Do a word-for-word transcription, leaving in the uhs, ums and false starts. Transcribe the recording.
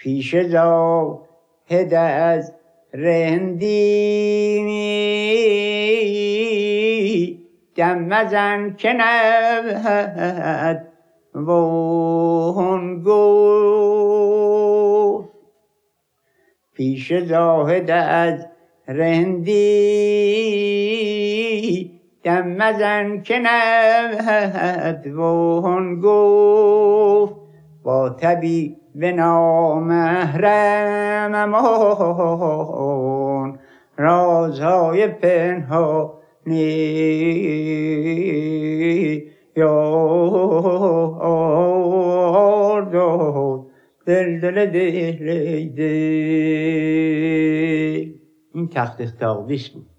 پیش زاهد از رندی دم مزن که نبود وان گفت. پیش زاهد از رندی دم مزن که نبود وان گفت. با طبیب نامحرم امان رازهای پنهانی یار داد دل دل دل دل. این تخت طاووس بود.